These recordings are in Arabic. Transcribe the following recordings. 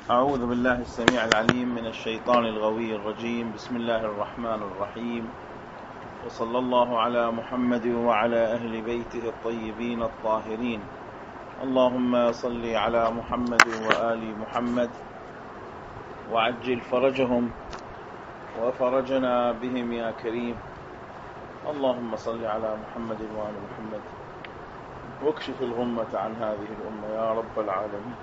أعوذ بالله السميع العليم من الشيطان الغوي الرجيم. بسم الله الرحمن الرحيم، وصلى الله على محمد وعلى أهل بيته الطيبين الطاهرين. اللهم صل على محمد وآل محمد وعجل فرجهم وفرجنا بهم يا كريم. اللهم صل على محمد وآل محمد واكشف الغمة عن هذه الأمة يا رب العالمين.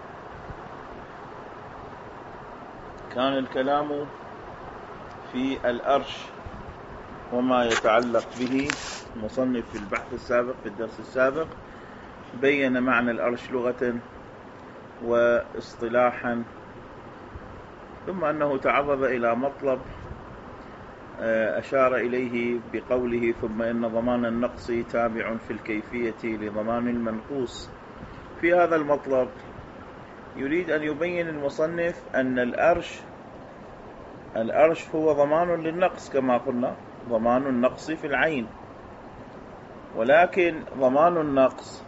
كان الكلام في الأرش وما يتعلق به. المصنف في البحث السابق في الدرس السابق بين معنى الأرش لغة واصطلاحا، ثم أنه تعرض إلى مطلب أشار إليه بقوله ثم إن ضمان النقص تابع في الكيفية لضمان المنقوص. في هذا المطلب يريد أن يبين المصنف أن الأرش هو ضمان للنقص كما قلنا، ضمان النقص في العين. ولكن ضمان النقص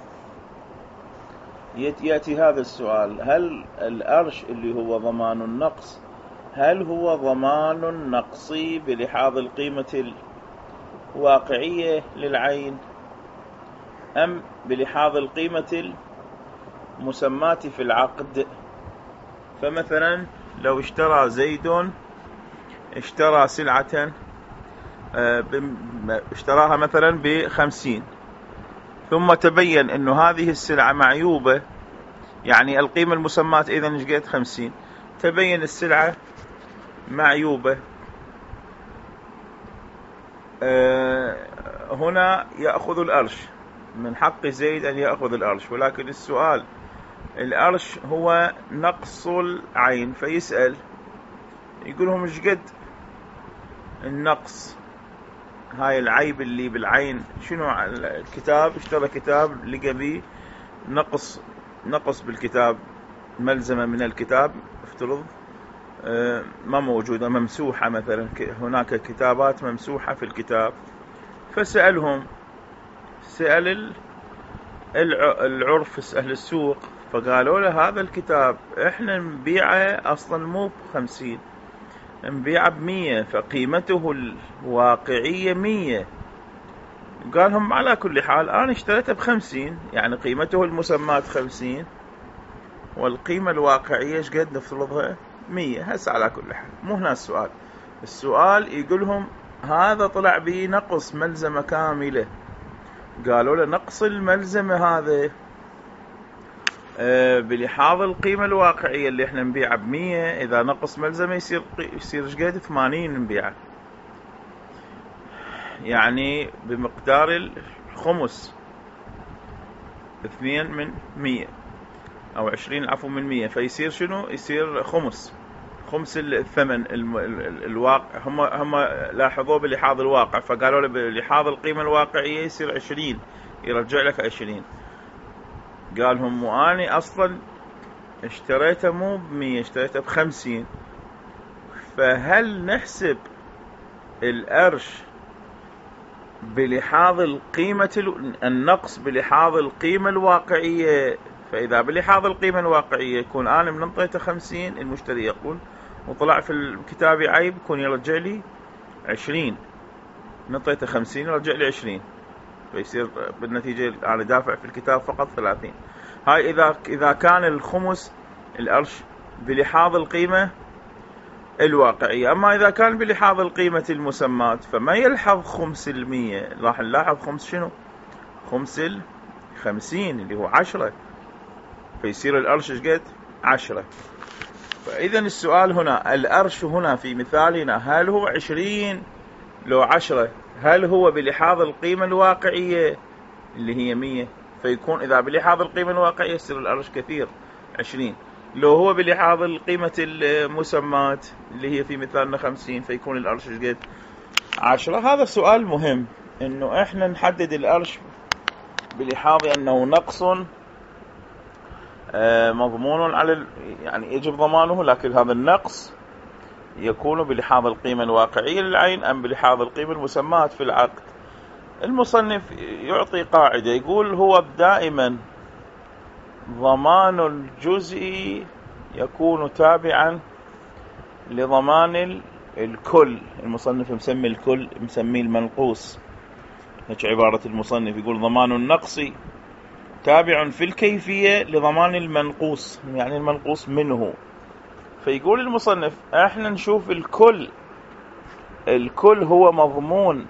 يأتي هذا السؤال: هل الأرش اللي هو ضمان النقص هل هو ضمان نقصي بلحاظ القيمة الواقعية للعين أم بلحاظ القيمة المسماة في العقد؟ فمثلا لو اشترى زيد سلعة اشتراها مثلا ب50، ثم تبين أنه هذه السلعة معيوبة، يعني القيمة المسماة إذن جيت 50، تبين السلعة معيوبة. هنا يأخذ الأرش، من حق زيد أن يأخذ الأرش. ولكن السؤال: الأرش هو نقص العين، فيسأل يقولهم ايش قد النقص، هاي العيب اللي بالعين شنو؟ الكتاب اشترى كتاب لقى بيه نقص بالكتاب، ملزمة من الكتاب افترض ما موجودة، ممسوحة مثلا، هناك كتابات ممسوحة في الكتاب. فسألهم، سأل العرف، أهل السوق، فقالوا له هذا الكتاب احنا نبيعه اصلا مو ب50، نبيعه ب100، فقيمته الواقعية 100. قالهم على كل حال انا اشتريته ب50، يعني قيمته المسماة 50 والقيمة الواقعية ايش قد نفترضها 100. هسه على كل حال مو هنا السؤال يقولهم هذا طلع به نقص ملزمة كاملة. قالوا له نقص الملزمة هذا بلحاظ القيمة الواقعية اللي احنا نبيعه ب100، اذا نقص ملزمة يصير ايش قد 80 نبيعه، يعني بمقدار الخمس، 2 من 100 او 20 عفوا من 100، فيصير شنو؟ يصير خمس الثمن الواقع. هم لاحظوه بلحاظ الواقع، فقالوا له بلحاظ القيمة الواقعية يصير 20، يرجع لك 20. قالهم واني اصلا اشتريته مو ب100، اشتريته ب50، فهل نحسب الأرش بلحاظ القيمة النقص بلحاظ القيمة الواقعية؟ فإذا بلحاظ القيمة الواقعية يكون أنا من انطيته 50، المشتري يقول، وطلع في الكتاب عيب، يكون يرجع لي 20. نطيته 50 يرجع لي 20، فيصير بالنتيجة أنا دافع في الكتاب فقط 30. هاي إذا كان الخمس الأرش بلحاظ القيمة الواقعية. أما إذا كان بلحاظ القيمة المسماة فما يلحظ خمس 100، راح نلاحظ خمس شنو؟ خمس 50 اللي هو 10، فيصير الأرش قد 10. فإذا السؤال هنا: الأرش هنا في مثالنا هل هو 20 لو 10؟ هل هو بلحاظ القيمة الواقعية اللي هي 100؟ فيكون إذا بلحاظ القيمة الواقعية يصير الأرش كثير 20. لو هو بلحاظ القيمة المسماة اللي هي في مثالنا 50 فيكون الأرش قد 10. هذا سؤال مهم، إنه إحنا نحدد الأرش بلحاظ أنه نقص مضمون على يعني يجب ضمانه، لكن هذا النقص يكون بلحاظ القيمة الواقعية للعين أم بلحاظ القيمة المسماة في العقد. المصنف يعطي قاعدة، يقول هو دائما ضمان الجزء يكون تابعا لضمان الكل. المصنف مسمي الكل، مسميه المنقوص. هيك عبارة المصنف، يقول ضمان النقص تابع في الكيفية لضمان المنقوص، يعني المنقوص منه. فيقول المصنف احنا نشوف الكل هو مضمون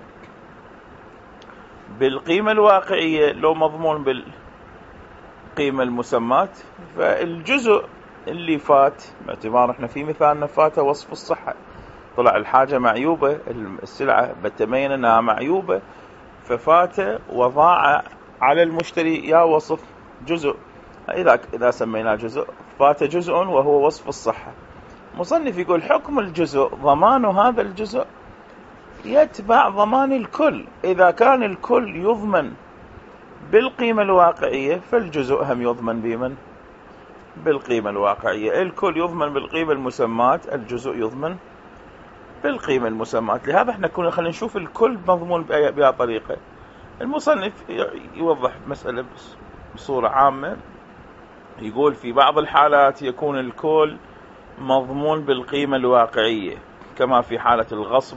بالقيمة الواقعية لو مضمون بالقيمة المسمات. فالجزء اللي فات، باعتبار احنا في مثالنا فات وصف الصحة، طلع الحاجة معيوبة، السلعة بتبين انها معيوبة، ففات وضاع على المشتري يا وصف جزء. إذا سميناه جزء، فات جزء وهو وصف الصحة. مصنف يقول حكم الجزء ضمان هذا الجزء يتبع ضمان الكل. إذا كان الكل يضمن بالقيمة الواقعية فالجزء هم يضمن بمن؟ بالقيمة الواقعية. الكل يضمن بالقيمة المسمات، الجزء يضمن بالقيمة المسمات. لهذا احنا خلينا نشوف الكل مضمون بأي طريقة. المصنف يوضح مسألة بصورة عامة، يقول في بعض الحالات يكون الكل مضمون بالقيمة الواقعية، كما في حالة الغصب.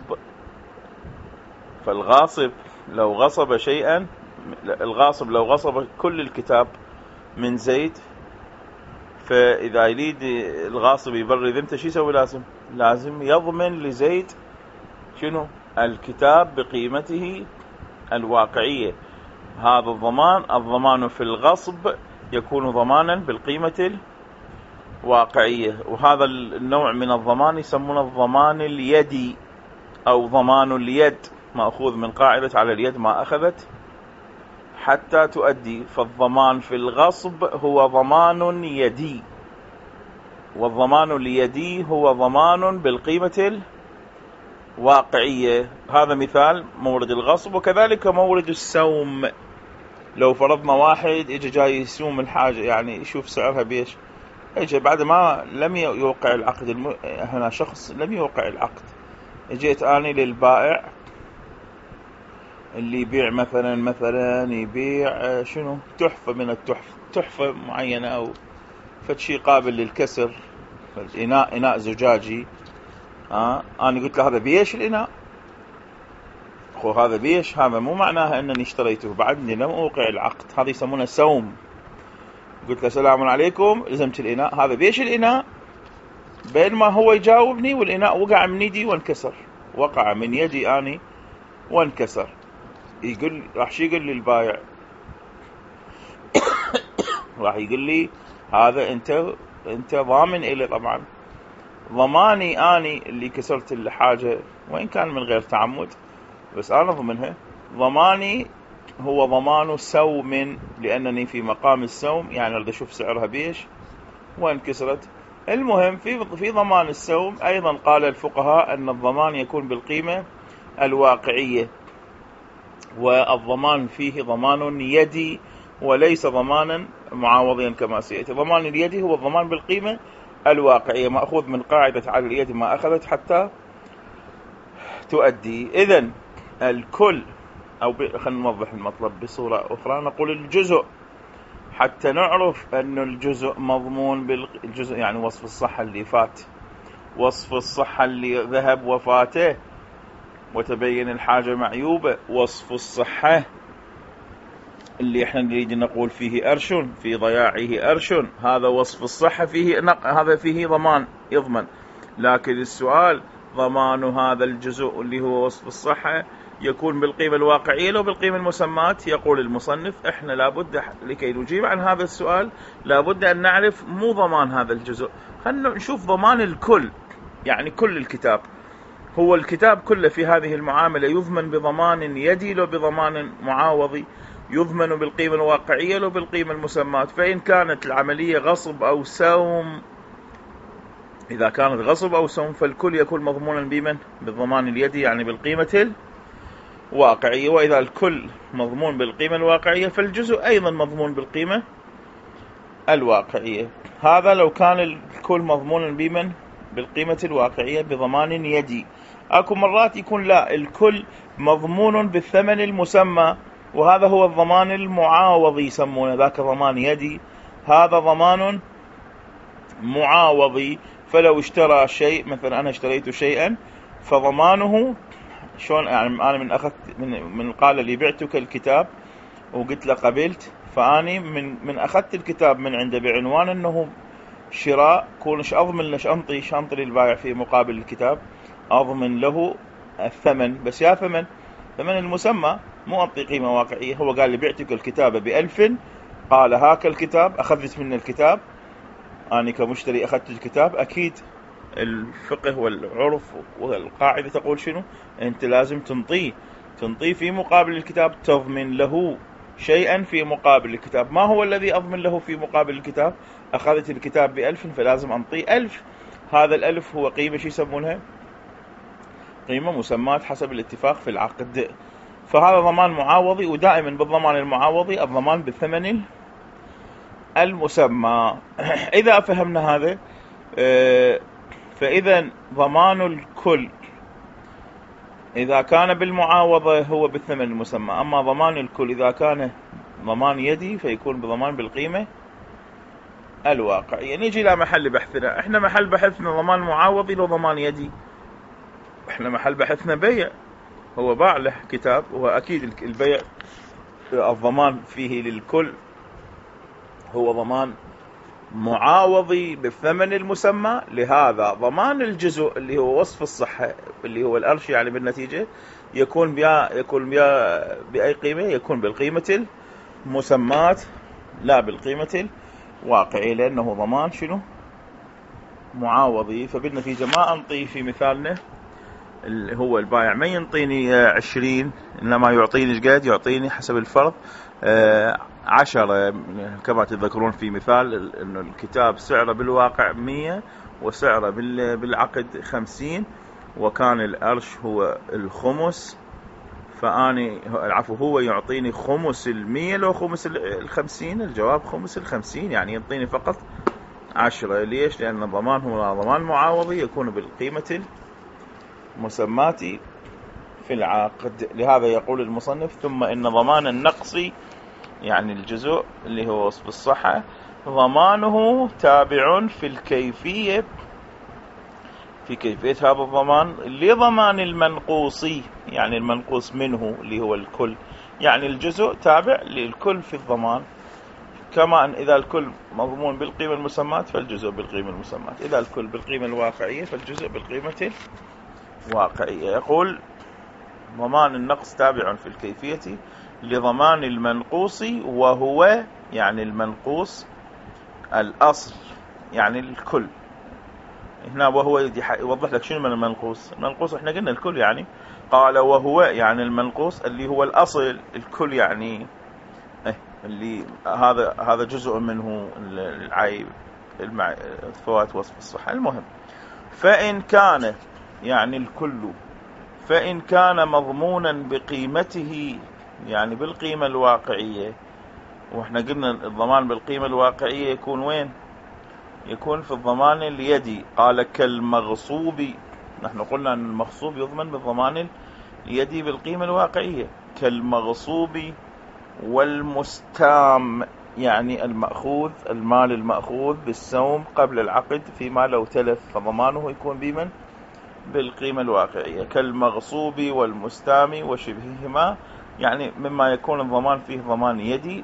فالغاصب لو غصب شيئا، الغاصب لو غصب كل الكتاب من زيد، فإذا يريد الغاصب يبرر ذمته شو يسوي؟ لازم يضمن لزيد شنو؟ الكتاب بقيمته الواقعية. هذا الضمان في الغصب يكون ضمانا بالقيمة الواقعية. وهذا النوع من الضمان يسمونه الضمان اليدي أو ضمان اليد، مأخوذ من قاعدة على اليد ما أخذت حتى تؤدي. فالضمان في الغصب هو ضمان يدي، والضمان اليدي هو ضمان بالقيمة الواقعية. هذا مثال مورد الغصب. وكذلك مورد السوم، لو فرضنا واحد اجى جاي يسوم الحاجة، يعني يشوف سعرها بيش، اجى بعد ما لم يوقع العقد، هنا شخص لم يوقع العقد، اجيت اني للبائع اللي يبيع مثلا يبيع شنو؟ تحفة من التحف، تحفة معينة او فشي قابل للكسر، إناء زجاجي. انا قلت له هذا بيش الإناء، أخو هذا بيش، هذا مو معناها أنني اشتريته، بعدني لم أوقع العقد. هذا يسمونه سوم. قلت له السلام عليكم، لزمت الإناء، هذا بيش الإناء، بين ما هو يجاوبني والإناء وقع من يدي وانكسر، وقع من يدي أني وانكسر. يقول راح شي يقول لي البايع؟ راح يقول لي هذا أنت ضامن إلي. طبعا ضماني أني اللي كسرت الحاجة وإن كان من غير تعمد، بس أنا ضمنها. ضماني هو ضمان سوم، لأنني في مقام السوم، يعني أريد أشوف سعرها بيش وانكسرت. المهم في ضمان السوم أيضا قال الفقهاء أن الضمان يكون بالقيمة الواقعية، والضمان فيه ضمان يدي وليس ضمانا معاوضيا كما سيأتي. ضمان اليدي هو الضمان بالقيمة الواقعية، مأخوذ من قاعدة على اليد ما أخذت حتى تؤدي. إذن الكل، أو خلينا نوضح المطلب بصورة أخرى، نقول الجزء حتى نعرف أن الجزء مضمون بالجزء، يعني وصف الصحة اللي فات، وصف الصحة اللي ذهب وفاته وتبين الحاجة معيوبة، وصف الصحة اللي احنا نريد نقول فيه أرش، في ضياعه أرش، هذا وصف الصحة هذا فيه ضمان يضمن. لكن السؤال ضمان هذا الجزء اللي هو وصف الصحة يكون بالقيمة الواقعية لو بالقيمة المسمات. يقول المصنف احنا لابد لكي نجيب عن هذا السؤال لابد أن نعرف مو ضمان هذا الجزء، خلنا نشوف ضمان الكل، يعني كل الكتاب. هو الكتاب كله في هذه المعاملة يضمن بضمان يدي لو بضمان معاوضي، يضمن بالقيمة الواقعية لو بالقيمة المسمات. فإن كانت العملية غصب أو سوم، إذا كانت غصب أو سوم فالكل يكون مضمونا بمن؟ بالضمان اليدي، يعني بالقيمة الواقعية. وإذا الكل مضمون بالقيمة الواقعية فالجزء أيضا مضمون بالقيمة الواقعية. هذا لو كان الكل مضمونا بمن؟ بالقيمة الواقعية بضمان يدي. أكو مرات يكون لا، الكل مضمون بالثمن المسمى، وهذا هو الضمان المعاوض يسمونه، ذاك ضمان يدي، هذا ضمان معاوضي، فلو اشترى شيء، مثلا أنا اشتريت شيئا فضمانه شلون يعني؟ أنا من أخذت من قال لي بعتك الكتاب وقلت له قبلت، فأني من أخذت الكتاب من عنده بعنوان أنه شراء، كونش أضمن لش أنطي للبائع في مقابل الكتاب، أضمن له الثمن، بس يا ثمن المسمى، مو أعطي قيمة واقعية. هو قال لي بعتك الكتاب ب1000، قال هاك الكتاب، أخذت من الكتاب، أنا كمشتري أخذت الكتاب، أكيد الفقه والعرف والقاعدة تقول شنو؟ أنت لازم تنطيه في مقابل الكتاب، تضمن له شيئا في مقابل الكتاب. ما هو الذي أضمن له في مقابل الكتاب؟ أخذت الكتاب ب1000 فلازم أنطيه 1000. هذا 1000 هو قيمة شو يسمونها؟ قيمة مسمات حسب الاتفاق في العقد. فهذا ضمان معاوضي، ودائما بالضمان المعاوضي الضمان بالثمن المسمى. إذا فهمنا هذا، فإذا ضمان الكل إذا كان بالمعاوضة هو بالثمن المسمى، أما ضمان الكل إذا كان ضمان يدي فيكون بضمان بالقيمة الواقعية. نيجي إلى محل بحثنا. إحنا محل بحثنا ضمان معاوضي لو ضمان يدي؟ إحنا محل بحثنا بيع، هو باع له كتاب، وأكيد البيع الضمان فيه للكل هو ضمان معاوضي بالثمن المسمى. لهذا ضمان الجزء اللي هو وصف الصحة اللي هو الأرش يعني بالنتيجة يكون بأي قيمة؟ يكون بالقيمة المسمات لا بالقيمة الواقعية، لأنه ضمان شنو؟ معاوضي. فبالنتيجة ما أنطي في مثالنا اللي هو البائع ما ينطيني 20، إنما يعطيني قد يعطيني حسب الفرض 10. كما تذكرون في مثال إنه الكتاب سعره بالواقع 100 وسعره بالعقد 50، وكان الأرش هو الخمس، فأني العفو هو يعطيني خمس 100 لو خمس 50. الجواب خمس 50، يعني يعطيني فقط 10. ليش؟ لأن الضمان هو ضمان معاوضي يكون بالقيمة المسمات في العقد. لهذا يقول المصنف: ثم إن ضمان النقص يعني الجزء اللي هو وصف الصحة ضمانه تابع في الكيفية، في كيفية هذا الضمان لضمان المنقوص، يعني المنقوص منه اللي هو الكل، يعني الجزء تابع للكل في الضمان. كما أن إذا الكل مضمون بالقيمة المسمات فالجزء بالقيمة المسمات، إذا الكل بالقيمة الواقعية فالجزء بالقيمة الواقعية. يقول: ضمان النقص تابع في الكيفية لضمان المنقوص، وهو يعني المنقوص الأصل يعني الكل. هنا وهو يوضح لك شنو من المنقوص. المنقوص احنا قلنا الكل، يعني قال وهو يعني المنقوص اللي هو الأصل، الكل يعني اللي هذا جزء منه العيب فوات وصف الصحة. المهم، فإن كان يعني الكل، فإن كان مضمونا بقيمته يعني بالقيمة الواقعية، واحنا قلنا الضمان بالقيمة الواقعية يكون وين؟ يكون في الضمان اليدي. قال كالمغصوب، نحن قلنا أن المغصوب يضمن بالضمان اليدي بالقيمة الواقعية، كالمغصوب والمستام يعني المأخوذ، المال المأخوذ بالسوم قبل العقد فيما لو تلف فضمانه يكون بمن؟ بالقيمة الواقعية. كالمغصوب والمستام وشبههما، يعني مما يكون الضمان فيه ضمان يدي.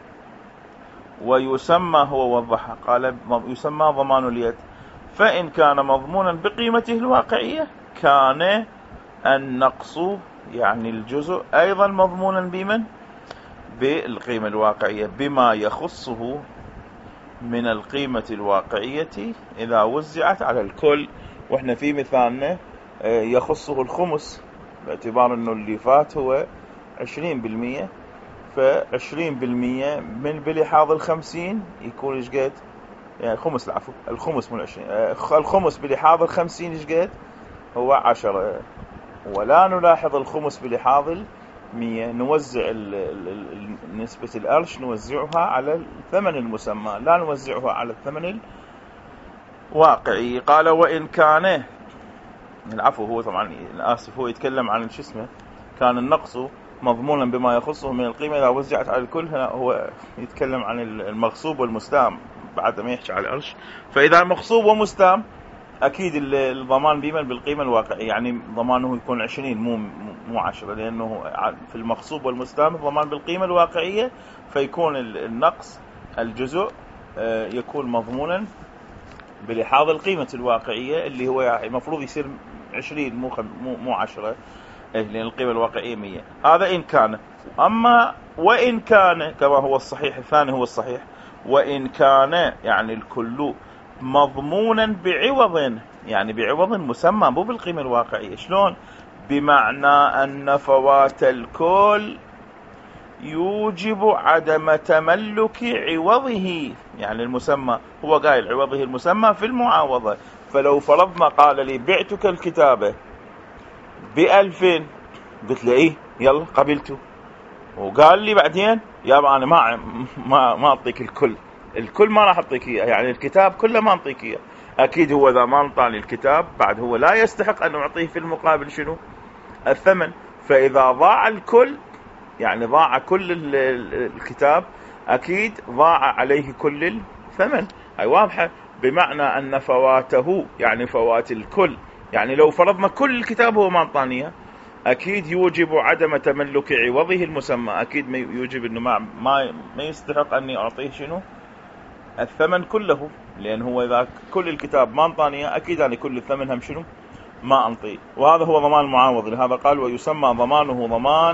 ويسمى، هو وضحها قال يسمى ضمان اليد. فإن كان مضمونا بقيمته الواقعية كان النقص يعني الجزء أيضا مضمونا بمن؟ بالقيمة الواقعية، بما يخصه من القيمة الواقعية إذا وزعت على الكل. وإحنا في مثالنا يخصه الخمس، باعتبار أنه اللي فات هو 20%، ف20% من بلحاظ 50 يكون إيش قد؟ يعني خمس، العفو الخمس من 20، الخمس بلحاظ 50 إيش قد؟ هو 10. ولا نلاحظ الخمس بلحاظ 100، نوزع نسبة الأرش نوزعها على الثمن المسمى، لا نوزعها على الثمن الواقعي. قال وإن كان، العفو هو طبعا آسف هو يتكلم عن شو اسمه، كان النقص مضمونا بما يخصه من القيمة إذا وزعت على الكل. هنا هو يتكلم عن المغصوب والمستام، بعد ما يحكي على القرش. فإذا مغصوب ومستام أكيد الضمان بيمن بالقيمة الواقعية، يعني ضمانه يكون 20 مو 10، لأنه في المغصوب والمستام الضمان بالقيمة الواقعية، فيكون النقص الجزء يكون مضمونا بلحاظ القيمة الواقعية اللي هو المفروض يصير 20 مو 10، لأن القيمة الواقعية 100. هذا إن كان. أما وإن كان كما هو الصحيح، الثاني هو الصحيح، وإن كان يعني الكل مضمونا بعوض، يعني بعوض مسمى مو بالقيمة الواقعية. شلون؟ بمعنى أن فوات الكل يوجب عدم تملك عوضه، يعني المسمى هو قايل عوضه المسمى في المعاوضة. فلو فرضنا قال لي بعتك الكتابة ب2000، قلت له إيه يلا قبلته، وقال لي بعدين يابا أنا ما أعطيك الكل ما راح أعطيك إياه، يعني الكتاب كله ما أعطيك إياه. أكيد هو إذا ما أعطاني الكتاب بعد هو لا يستحق أن أعطيه في المقابل شنو؟ الثمن. فإذا ضاع الكل، يعني ضاع كل الكتاب، أكيد ضاع عليه كل الثمن. هاي واضحة. بمعنى أن فواته يعني فوات الكل، يعني لو فرضنا كل الكتاب هو ما أعطانيه، أكيد يوجب عدم تملك عوضه المسمى، أكيد ما يوجب أنه ما يستحق أني أعطيه شنو؟ الثمن كله، لأن هو إذا كل الكتاب ما أعطانيه أكيد أنا كل الثمن هم شنو؟ ما أنطيه. وهذا هو ضمان المعاوض. لهذا قال ويسمى ضمانه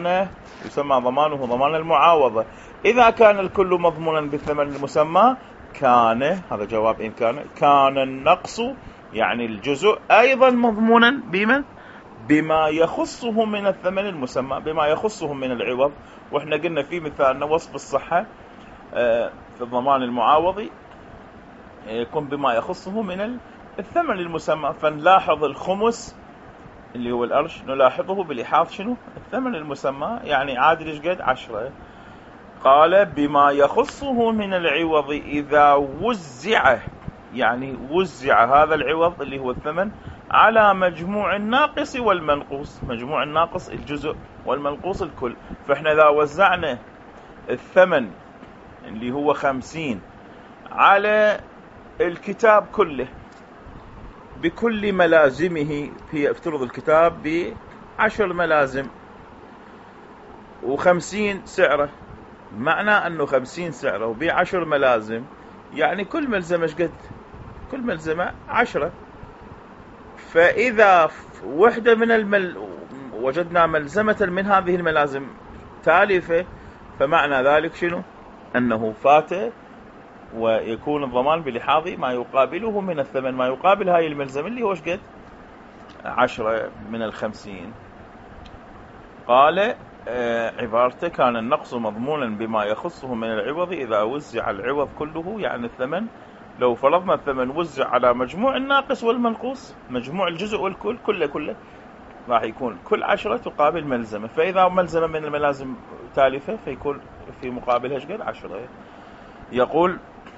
ضمان المعاوضة إذا كان الكل مضمونا بالثمن المسمى. كان، هذا جواب إن كان النقص يعني الجزء أيضا مضمونا بما يخصه من الثمن المسمى، بما يخصه من العوض. وإحنا قلنا في مثالنا وصف الصحة في الضمان المعاوضي يكون بما يخصه من الثمن المسمى. فنلاحظ الخمس اللي هو القرش نلاحظه بلحاظ شنو؟ الثمن المسمى، يعني عادل ايش قد 10. قال بما يخصه من العوض إذا وزع، يعني وزع هذا العوض اللي هو الثمن على مجموع الناقص والمنقوص. مجموع الناقص الجزء والمنقوص الكل. فإحنا إذا وزعنا الثمن اللي هو 50 على الكتاب كله بكل ملازمه، هي افترض الكتاب ب10 ملازم و50 سعره، معنى أنه 50 سعره وب10 ملازم، يعني كل ملزمة ايش قد؟ كل ملزمة 10. فإذا وحدة من وجدنا ملزمة من هذه الملازم تالفة، فمعنى ذلك شنو؟ أنه فات، ويكون الضمان بلحاظ ما يقابله من الثمن، ما يقابل هاي الملزمة اللي هو ايش قد؟ 10 من 50. قال عبارته كان النقص مضمونا بما يخصه من العوض إذا وزع العوض كله، يعني الثمن لو فرضنا الثمن وزع على مجموع الناقص والمنقوص، مجموع الجزء والكل كله راح يكون كل 10 تقابل ملزمة. فإذا ملزمة من الملازم تالفة فيكون في مقابلها ايش قد؟ 10. يقول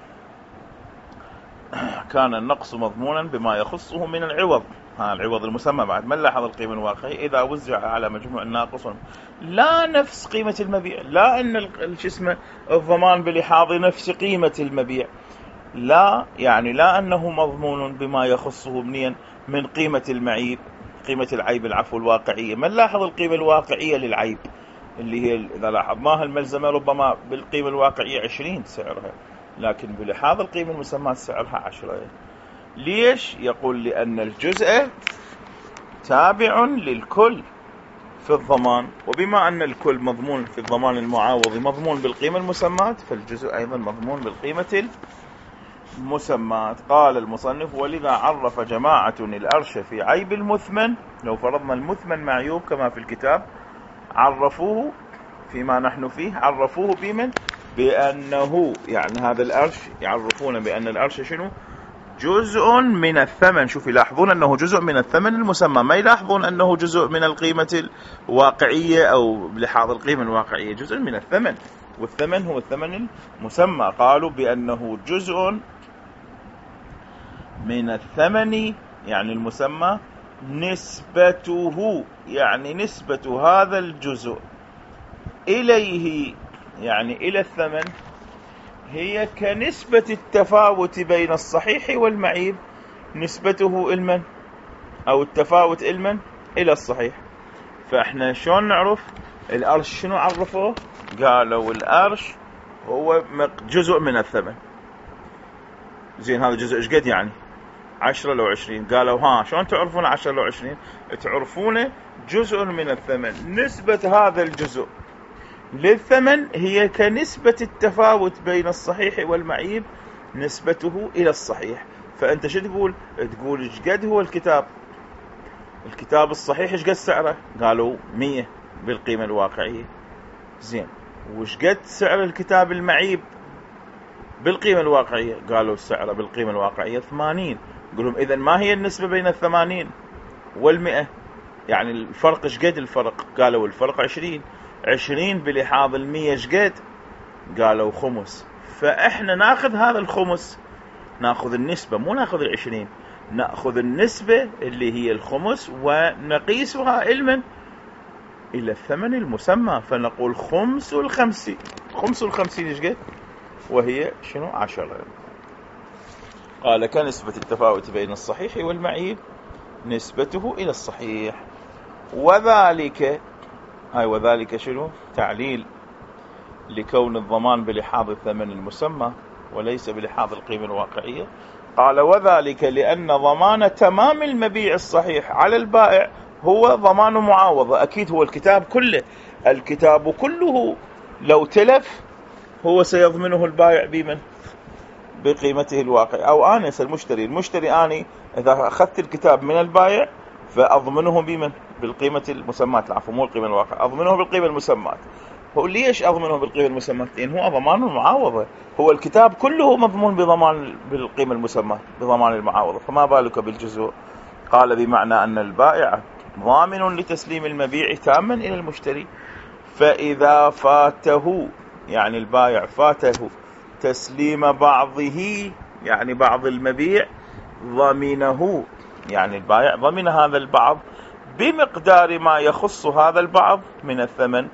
كان النقص مضمونا بما يخصه من العوض، العوض المسمى بعد ما نلاحظ القيمة الواقعية إذا وزع على مجموع الناقص، لا نفس قيمة المبيع، لا أن الضمان بلحاظ نفس قيمة المبيع، لا، يعني لا أنه مضمون بما يخصه منين من قيمة المعيب، قيمة العيب العفو الواقعية. ما نلاحظ القيمة الواقعية للعيب اللي هي إذا لاحظناها الملزمة ربما بالقيمة الواقعية 20 سعرها، لكن بلحاظ القيمة المسمى سعرها 10. ليش؟ يقول لأن الجزء تابع للكل في الضمان، وبما أن الكل مضمون في الضمان المعاوض مضمون بالقيمة المسمات، فالجزء أيضا مضمون بالقيمة المسمات. قال المصنف ولذا عرف جماعة الأرش في عيب المثمن. لو فرضنا المثمن معيوب كما في الكتاب، عرفوه فيما نحن فيه، عرفوه بأنه يعني هذا الأرش، يعرفون بأن الأرش شنو؟ جزء من الثمن. شوف، يلاحظون أنه جزء من الثمن المسمى، ما يلاحظون أنه جزء من القيمة الواقعية أو بلحاظ القيمة الواقعية، جزء من الثمن، والثمن هو الثمن المسمى. قالوا بأنه جزء من الثمن يعني المسمى، نسبته يعني نسبة هذا الجزء إليه يعني إلى الثمن، هي كنسبة التفاوت بين الصحيح والمعيب، نسبته إلمن أو التفاوت إلمن إلى الصحيح. فإحنا شلون نعرف الأرش؟ شنو عرفوه؟ قالوا الأرش هو جزء من الثمن. زين هذا جزء إيش قد يعني؟ 10 لو 20. قالوا ها شلون تعرفون 10 لو 20؟ تعرفونه جزء من الثمن. نسبة هذا الجزء للثمن هي كنسبة التفاوت بين الصحيح والمعيب، نسبته إلى الصحيح. فأنت شو تقول؟ تقول إيش قد هو الكتاب الصحيح إيش قد سعره؟ قالوا 100 بالقيمة الواقعية. زين وإيش قد سعر الكتاب المعيب بالقيمة الواقعية؟ قالوا سعره بالقيمة الواقعية 80. قلهم إذن ما هي النسبة بين 80 وال100؟ يعني الفرق إيش قد الفرق؟ قالوا الفرق 20. 20 بلحاظ 100 إيش قد؟ قالوا خمس. فإحنا ناخذ هذا الخمس، ناخذ النسبة مو ناخذ 20، ناخذ النسبة اللي هي الخمس ونقيسها علما إلى الثمن المسمى، فنقول خمس الخمسين. خمس الخمسين إيش قد؟ وهي شنو؟ 10. قال كنسبة التفاوت بين الصحيح والمعيب، نسبته إلى الصحيح. وذلك وذلك شنو؟ تعليل لكون الضمان بلحاظ الثمن المسمى وليس بلحاظ القيمة الواقعية. قال وذلك لأن ضمان تمام المبيع الصحيح على البائع هو ضمان معاوضة. أكيد هو الكتاب كله لو تلف هو سيضمنه البائع بمن؟ بقيمته الواقع. أو آنس المشتري أني إذا أخذت الكتاب من البائع فأضمنه بمن؟ بالقيمة المسمات. العفو مو القيمة الواقع، أضمنه بالقيمة المسمات. هو ليش أضمنه بالقيمة المسمات؟ لأن هو ضمان المعاوضة. هو الكتاب كله مضمون بالقيمة المسمات بضمان المعاوضة، فما بالك بالجزء. قال بمعنى أن البائع ضامن لتسليم المبيع تاما إلى المشتري. فإذا فاته يعني البائع فاته تسليم بعضه يعني بعض المبيع، ضمنه يعني البائع ضمن هذا البعض بمقدار ما يخص هذا البعض من الثمن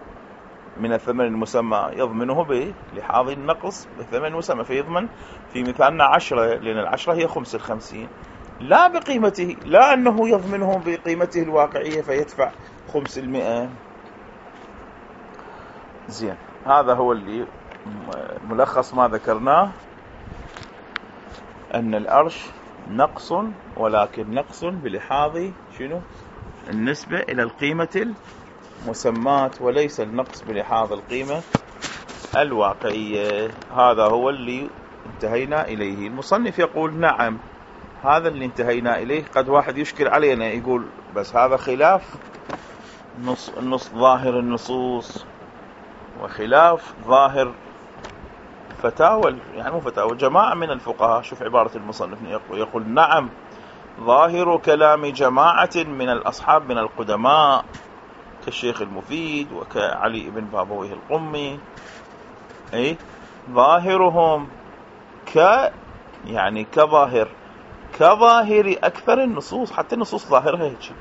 المسمى، يضمنه بلحاظ النقص بالثمن المسمى. فيضمن في مثالنا 10، لأن 10 هي خمس 50، لا بقيمته، لا أنه يضمنه بقيمته الواقعية فيدفع خمس 100. زين هذا هو اللي ملخص ما ذكرناه، أن الأرش نقص، ولكن نقص بلحاظ شنو؟ النسبة إلى القيمة المسمات، وليس النقص بلحاظ القيمة الواقعية. هذا هو اللي انتهينا إليه. المصنف يقول نعم هذا اللي انتهينا إليه. قد واحد يشكل علينا يقول بس هذا خلاف نص ظاهر النصوص وخلاف ظاهر فتاوى، يعني مو فتاوى، جماعة من الفقهاء. شوف عبارة المصنف يقول نعم ظاهر كلام جماعة من الأصحاب من القدماء كالشيخ المفيد وكعلي بن بابويه القمي، ظاهرهم يعني كظاهر أكثر النصوص. حتى النصوص ظاهرها هيك،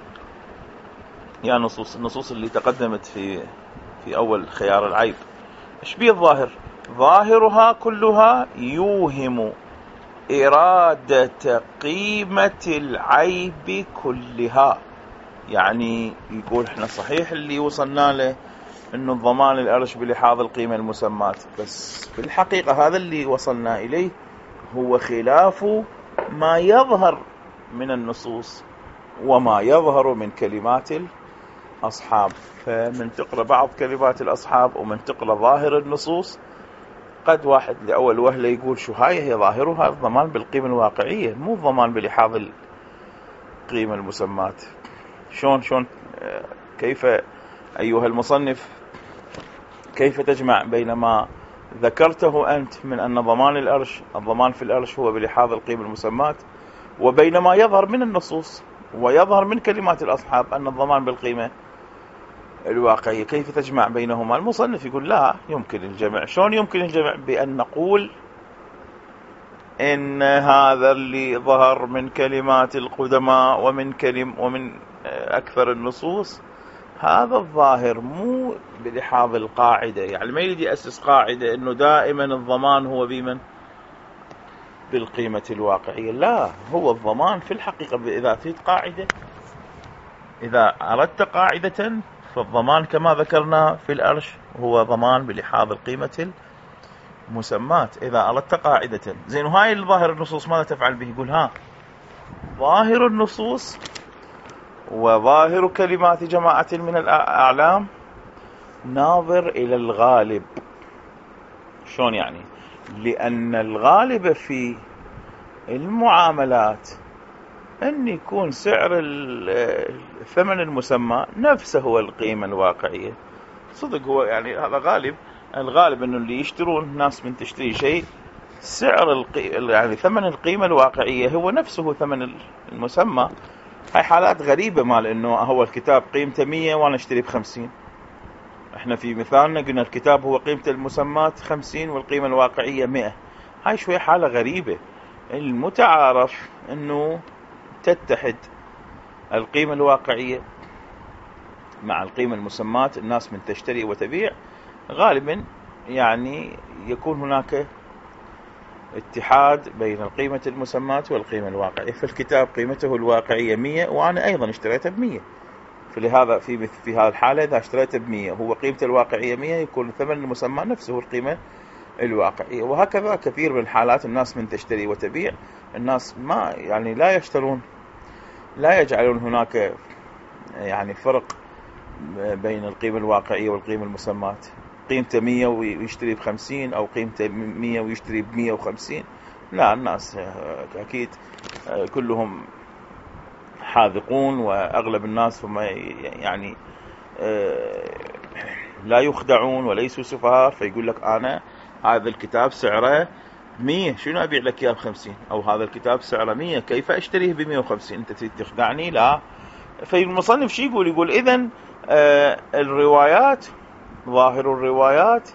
يعني النصوص اللي تقدمت في أول خيار العيب إيش بيه الظاهر؟ ظاهرها كلها يوهم إرادة قيمة العيب كلها. يعني يقول احنا صحيح اللي وصلنا له انه الضمان الأرش بلحاظ القيمة المسمات، بس في الحقيقة هذا اللي وصلنا إليه هو خلاف ما يظهر من النصوص وما يظهر من كلمات الأصحاب. فمن تقرأ بعض كلمات الأصحاب ومن تقرأ ظاهر النصوص، قد واحد لأول وهلة يقول شو هي ظاهرها الضمان بالقيمة الواقعية مو الضمان بلحاظ القيمة المسمات. شون كيف أيها المصنف كيف تجمع بين ما ذكرته أنت من أن الضمان في الأرش هو بلحاظ القيمة المسمات، وبين ما يظهر من النصوص ويظهر من كلمات الأصحاب أن الضمان بالقيمة الواقعية؟ كيف تجمع بينهما؟ المصنف يقول لا يمكن الجمع. شلون يمكن الجمع؟ بأن نقول إن هذا اللي ظهر من كلمات القدماء ومن أكثر النصوص هذا الظاهر مو بلحاظ القاعدة، يعني ما يريد يأسس قاعدة أنه دائما الضمان هو بمن؟ بالقيمة الواقعية. لا، هو الضمان في الحقيقة إذا تريد قاعدة، إذا أردت قاعدة فالضمان كما ذكرنا في الأرش هو ضمان بلحاظ القيمة المسمات. إذا أردت قاعدة زين، وهاي الظاهر النصوص ماذا تفعل به؟ يقول ظاهر النصوص وظاهر كلمات جماعة من الأعلام ناظر إلى الغالب. شلون يعني؟ لأن الغالب في المعاملات أن يكون سعر الثمن المسمى نفسه هو القيمة الواقعية. صدق هو يعني هذا غالب. الغالب أنه اللي يشترون، ناس من تشتري شيء، سعر يعني ثمن القيمة الواقعية هو نفسه ثمن المسمى. هاي حالات غريبة، مال أنه هو الكتاب قيمته 100 وأنا أشتري ب50. احنا في مثالنا قلنا الكتاب هو قيمة المسمات 50 والقيمة الواقعية 100. هاي شوية حالة غريبة. المتعارف أنه تتحد القيمة الواقعية مع القيمة المسمات، الناس من تشتري وتبيع غالبا يعني يكون هناك اتحاد بين القيمة المسمات والقيمة الواقعية. فالكتاب قيمته الواقعية 100 وأنا أيضا اشتريته ب100، فلهذا في هذه الحالة إذا اشتريته ب100 هو قيمته الواقعية 100، يكون ثمن المسمى نفسه القيمة الواقعية. وهكذا كثير من الحالات الناس من تشتري وتبيع، الناس ما يعني لا يشترون، لا يجعلون هناك يعني فرق بين القيمة الواقعية والقيمة المسمات. قيمته 100 ويشتري ب50، أو قيمته 100 ويشتري ب150. لا، الناس أكيد كلهم حاذقون، وأغلب الناس هم يعني لا يخدعون وليسوا سفهاء. فيقول لك أنا هذا الكتاب سعره 100، شنو أبيع لك إياه ب50؟ أو هذا الكتاب سعره 100، كيف أشتريه ب150؟ أنت تريد تخدعني؟ لا. فالمصنف شي يقول إذن الروايات، ظاهر الروايات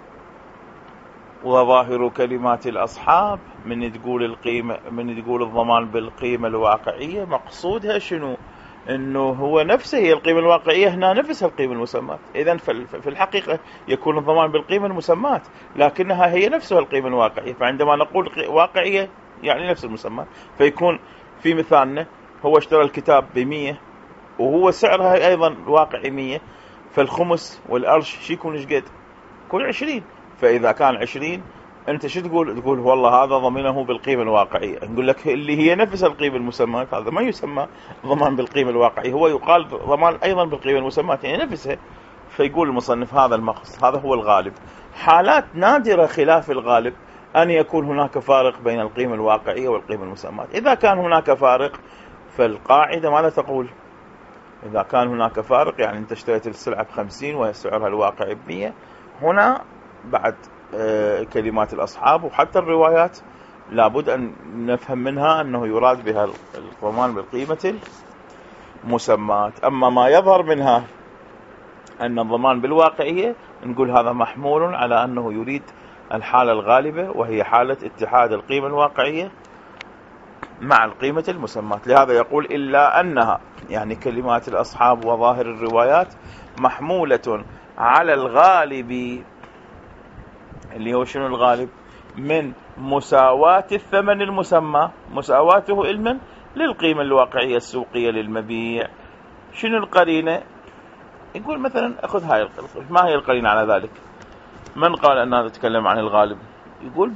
وظاهر كلمات الأصحاب من تقول القيمة، من تقول الضمان بالقيمة الواقعية، مقصودها شنو؟ انه هو نفسه هي القيمة الواقعية، هنا نفسها القيمة المسمات. اذن في الحقيقة يكون الضمان بالقيمة المسمات، لكنها هي نفسها القيمة الواقعية. فعندما نقول واقعية يعني نفس المسمات. فيكون في مثالنا هو اشترى الكتاب ب100 وهو سعرها ايضا واقعي 100، فالخمس والارش شي يكون ايش قد؟ يكون 20. فاذا كان 20 انت شو تقول والله هذا ضمنه بالقيمة الواقعية. نقول لك اللي هي نفس القيمة المسمات، هذا ما يسمى ضمان بالقيمة الواقعية، هو يقال ضمان ايضا بالقيمة المسمات يعني نفسها. فيقول المصنف هذا المقصد، هذا هو الغالب. حالات نادرة خلاف الغالب ان يكون هناك فارق بين القيمة الواقعية والقيمة المسمات. اذا كان هناك فارق فالقاعدة ماذا تقول؟ إذا كان هناك فارق يعني أنت اشتريت السلعة ب50 وهي سعرها الواقعي ب100، هنا بعد كلمات الأصحاب وحتى الروايات لابد أن نفهم منها أنه يراد بها الضمان بالقيمة المسمات. أما ما يظهر منها أن الضمان بالواقعية، نقول هذا محمول على أنه يريد الحالة الغالبة، وهي حالة اتحاد القيمة الواقعية مع القيمة المسمات. لهذا يقول إلا أنها يعني كلمات الأصحاب وظاهر الروايات محمولة على الغالب، اللي هو شنو الغالب؟ من مساواة الثمن المسمى، مساواته علما للقيمة الواقعية السوقية للمبيع. شنو القرينة؟ يقول مثلا أخذ هاي القرينة. ما هي القرينة على ذلك؟ من قال أنها تتكلم عن الغالب؟ يقول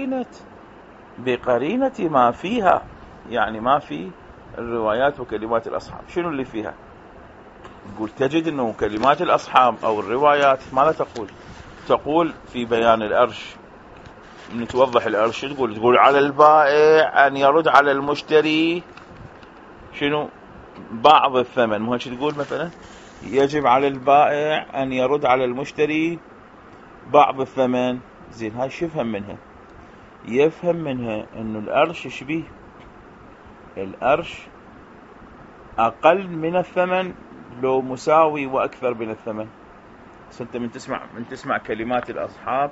بقرينة ما فيها، يعني ما في الروايات وكلمات الأصحاب. شنو اللي فيها؟ يقول تجد أنه كلمات الأصحاب أو الروايات ماذا تقول في بيان الأرش، من توضح الأرش تقول على البائع أن يرد على المشتري شنو؟ بعض الثمن. مو هيك تقول مثلا يجب على البائع أن يرد على المشتري بعض الثمن. زين، هاي شو يفهم منها؟ يفهم منها أنه الأرش شبيه، الأرش أقل من الثمن لو مساوي وأكثر من الثمن. أنت من تسمع كلمات الأصحاب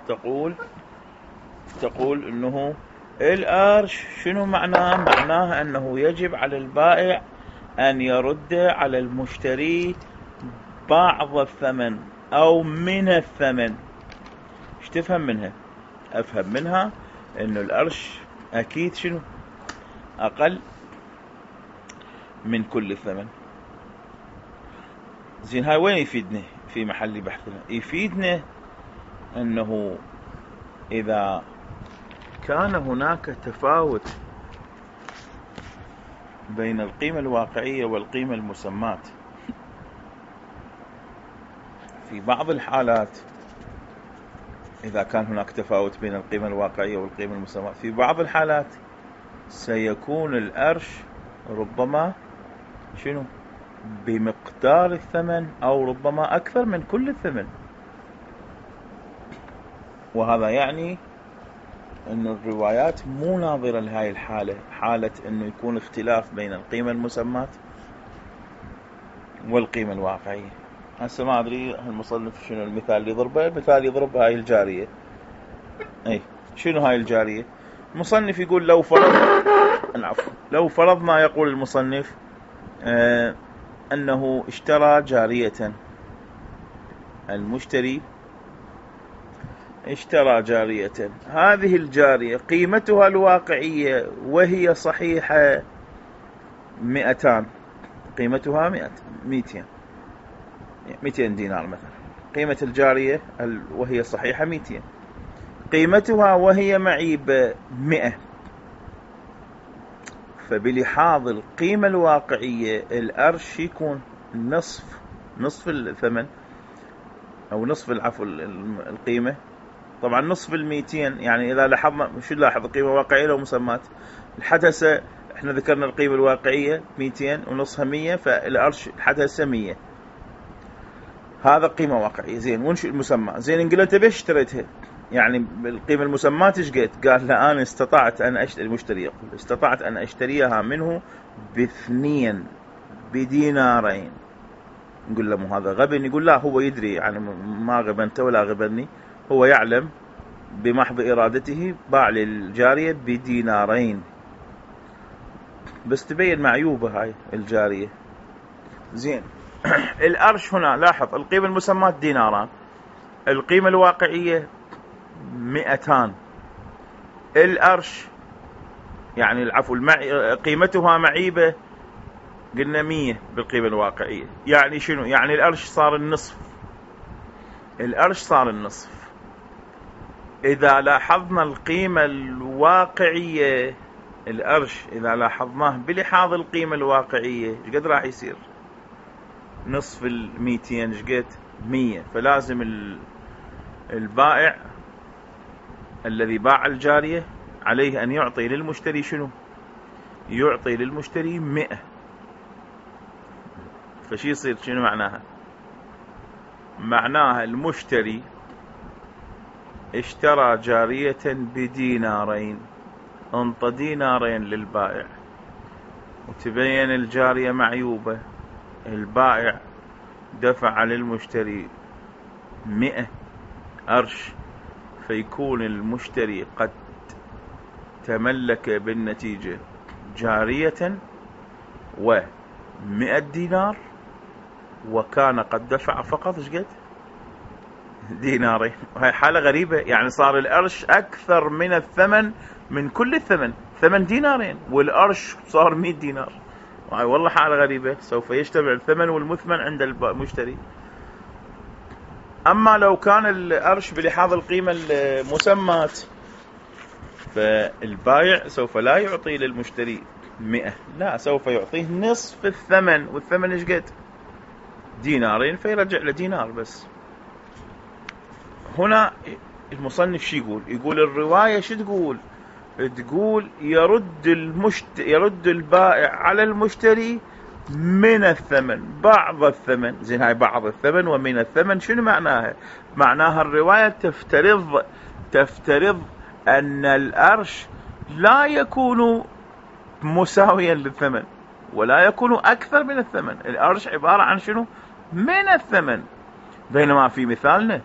تقول أنه الأرش شنو معناه؟ معناه أنه يجب على البائع أن يرد على المشتري بعض الثمن أو من الثمن. ايش تفهم منها؟ أفهم منها إنه القرش أكيد شنو أقل من كل الثمن. زين هاي وين يفيدنا في محل بحثنا؟ يفيدنا أنه إذا كان هناك تفاوت بين القيمة الواقعية والقيمة المسماة في بعض الحالات، إذا كان هناك تفاوت بين القيمة الواقعية والقيمة المسماة في بعض الحالات سيكون القرش ربما شنو بمقدار الثمن أو ربما أكثر من كل الثمن. وهذا يعني أن الروايات مو ناظرة لهاي الحالة، حالة أنه يكون اختلاف بين القيمة المسماة والقيمة الواقعية. هسه ما أدري المصنف شنو المثال اللي يضربه. المثال يضرب هاي الجارية. شنو هاي الجارية؟ المصنف يقول لو فرضنا يقول المصنف أنه اشترى جارية. المشتري اشترى جارية. هذه الجارية قيمتها الواقعية وهي صحيحة 200. قيمتها 200 دينار مثلا. قيمة الجارية وهي صحيحة 200. قيمتها وهي معيبة 100. فبلحاظ القيمة الواقعية القرش يكون نصف الثمن أو نصف العفو القيمة. طبعا نصف 200 يعني إذا لاحظنا شو نلاحظ؟ القيمة الواقعية لو مسمات الحدث احنا ذكرنا القيمة الواقعية 200 ونصها 100، فالقرش الحدث 100. هذا قيمة واقعية. زين ونشو المسمى؟ زين نقول انت بيش اشتريتها؟ يعني القيمة المسماة ايش قد؟ قال لا أنا استطعت أن المشتري يقول استطعت أن أشتريها منه ب2 بدينارين. نقول له مو هذا غبن؟ يقول لا هو يدري، يعني ما غبنت ولا غبني، هو يعلم بمحض إرادته باع للجارية بدينارين، بس تبين معيوبة هاي الجارية. زين القرش هنا لاحظ القيمة المسماة ديناران، القيمة الواقعية 200. القرش يعني العفو قيمتها معيبة قلنا 100 بالقيمة الواقعية. يعني شنو؟ يعني القرش صار النصف. القرش صار النصف. إذا لاحظنا القيمة الواقعية القرش إذا لاحظناه بلحاظ القيمة الواقعية ايش قد راح يصير؟ نصف 200 ايش قد؟ 100. فلازم البائع الذي باع الجارية عليه أن يعطي للمشتري شنو؟ يعطي للمشتري 100. فشي يصير شنو معناها؟ معناها المشتري اشترى جارية بدينارين، انطى دينارين للبائع وتبين الجارية معيوبة. البائع دفع للمشتري 100 قرش، فيكون المشتري قد تملك بالنتيجة جارية و100 دينار، وكان قد دفع فقط ايش قد؟ دينارين. وهي حالة غريبة، يعني صار القرش أكثر من الثمن من كل الثمن. ثمن دينارين والقرش صار 100 دينار. وهي والله حالة غريبة. سوف يجتمع الثمن والمثمن عند المشتري. أما لو كان القرش بلحاظ القيمة المسماة فالبائع سوف لا يعطي للمشتري 100، لا سوف يعطيه نصف الثمن. والثمن ايش قد؟ دينارين، فيرجع له دينار بس. هنا المصنف شو يقول؟ يقول الرواية شو تقول؟ تقول يرد البائع على المشتري من الثمن بعض الثمن. زين هاي بعض الثمن ومن الثمن شنو معناها؟ معناها الرواية تفترض أن القرش لا يكون مساويا للثمن ولا يكون أكثر من الثمن. القرش عبارة عن شنو؟ من الثمن. بينما في مثالنا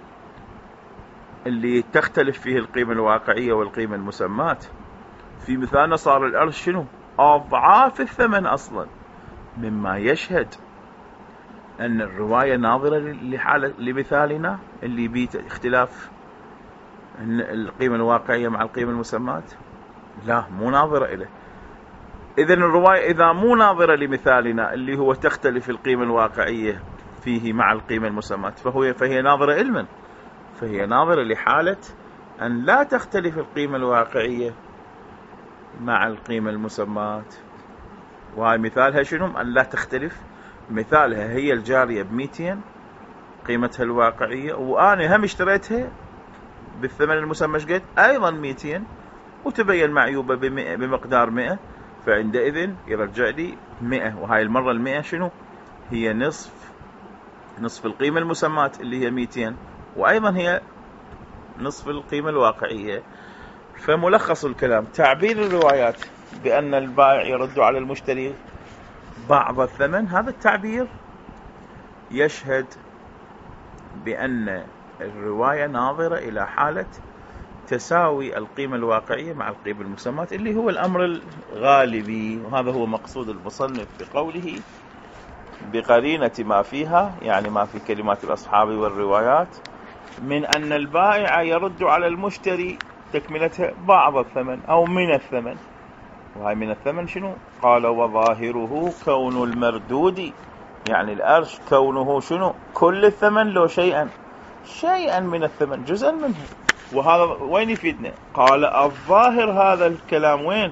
اللي تختلف فيه القيمة الواقعية والقيمة المسماة، في مثالنا صار القرش شنو؟ أضعاف الثمن أصلا، مما يشهد أن الرواية ناظرة لحالة لمثالنا اللي بيت اختلاف القيمة الواقعية مع القيمة المسماة؟ لا، مو ناظرة إليه. إذن الرواية إذا مو ناظرة لمثالنا اللي هو تختلف القيمة الواقعية فيه مع القيمة المسماة، فهي ناظرة علما، فهي ناظرة لحالة أن لا تختلف القيمة الواقعية مع القيمة المسماة. وهاي مثالها شنو؟ أن لا تختلف. مثالها هي الجارية ب200 قيمتها الواقعية، وأنا هم اشتريتها بالثمن المسمى شقد أيضا 200، وتبين معيوبة بمقدار 100، فعندئذ يرجع لي 100. وهاي المرة 100 شنو؟ هي نصف القيمة المسماة اللي هي 200، وأيضا هي نصف القيمة الواقعية. فملخص الكلام تعبير الروايات بأن البائع يرد على المشتري بعض الثمن، هذا التعبير يشهد بأن الرواية ناظرة إلى حالة تساوي القيمة الواقعية مع القيمة المسماة اللي هو الأمر الغالبي. وهذا هو مقصود المصنف بقوله بقرينة ما فيها، يعني ما في كلمات الأصحاب والروايات، من أن البائع يرد على المشتري تكملتها بعض الثمن أو من الثمن. وهي من الثمن شنو؟ قال وظاهره كون المردود، يعني الأرش كونه شنو؟ كل الثمن لو شيئا من الثمن، جزءا منه. وهذا وين يفيدنا؟ قال الظاهر هذا الكلام وين؟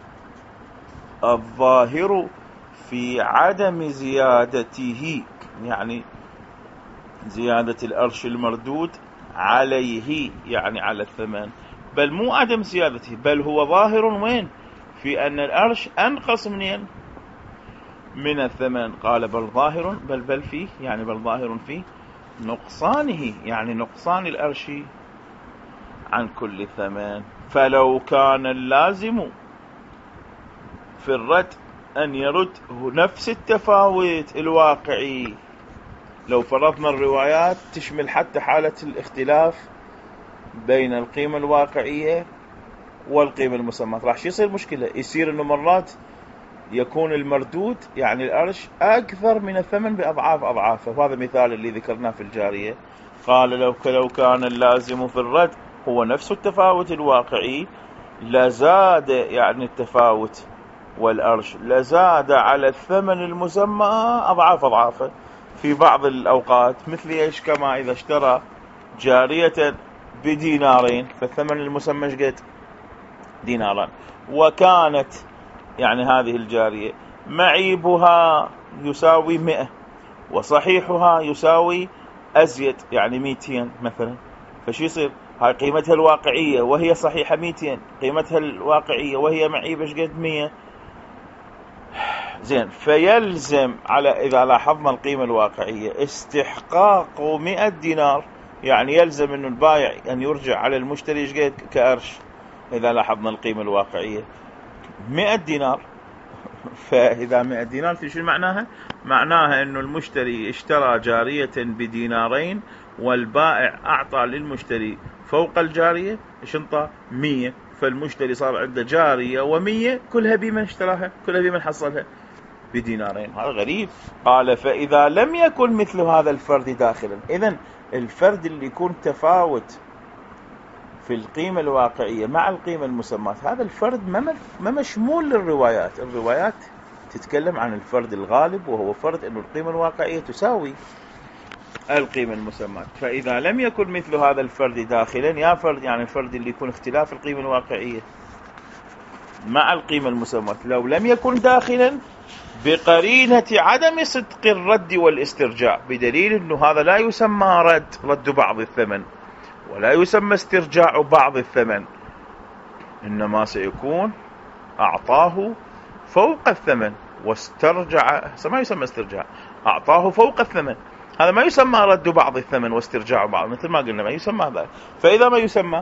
الظاهر في عدم زيادته، يعني زيادة الأرش المردود عليه، يعني على الثمن، بل مو عدم زيادته، بل هو ظاهر وين؟ في أن الأرش أنقص من الثمن. قال بل ظاهر بل فيه، يعني بل ظاهر فيه نقصانه، يعني نقصان الأرش عن كل ثمن. فلو كان اللازم في الرد أن يرد نفس التفاوت الواقعي، لو فرضنا الروايات تشمل حتى حالة الاختلاف بين القيمة الواقعية والقيمة المسماة، راح يصير مشكلة. يصير انه مرات يكون المردود يعني الأرش أكثر من الثمن بأضعاف أضعافه. وهذا مثال اللي ذكرناه في الجارية. قال لو كان اللازم في الرد هو نفس التفاوت الواقعي لزاد، يعني التفاوت والأرش لزاد على الثمن المسمى أضعاف أضعافه في بعض الأوقات. مثل إيش؟ كما إذا اشترى جارية بدينارين فالثمن المسمى شقد؟ ديناران، وكانت يعني هذه الجارية معيبها يساوي 100 وصحيحها يساوي أزيد، يعني 200 مثلا. فشي يصير؟ هاي قيمتها الواقعية وهي صحيحة 200، قيمتها الواقعية وهي معيبة شقد؟ 100. زين، فيلزم على إذا لاحظنا القيمة الواقعية استحقاق 100 دينار، يعني يلزم أن البائع أن يرجع على المشتري شقد كأرش. إذا لاحظنا القيمة الواقعية 100 دينار، فإذا 100 دينار في شو معناها؟ معناها أنه المشتري اشترى جارية بدينارين والبائع أعطى للمشتري فوق الجارية إيش انطى؟ 100. فالمشتري صار عنده جارية و100 كلها بمن اشتراها، كلها بمن حصلها؟ بدينارين. هذا غريب. قال فإذا لم يكن مثل هذا الفرد داخلا، إذن الفرد اللي يكون تفاوت في القيمة الواقعية مع القيمة المسماة، هذا الفرد ما مشمول للروايات. الروايات تتكلم عن الفرد الغالب، وهو فرد أن القيمة الواقعية تساوي القيمة المسماة. فإذا لم يكن مثل هذا الفرد داخلا، يا فرد يعني الفرد اللي يكون اختلاف القيمة الواقعية مع القيمة المسماة، لو لم يكن داخلا بقرينة عدم صدق الرد والاسترجاع، بدليل أنه هذا لا يسمى رد بعض الثمن ولا يسمى استرجاع بعض الثمن، إنما سيكون أعطاه فوق الثمن واسترجع. ما يسمى استرجاع، أعطاه فوق الثمن، هذا ما يسمى رد بعض الثمن واسترجاع بعض، مثل ما قلنا ما يسمى هذا. فإذا ما يسمى،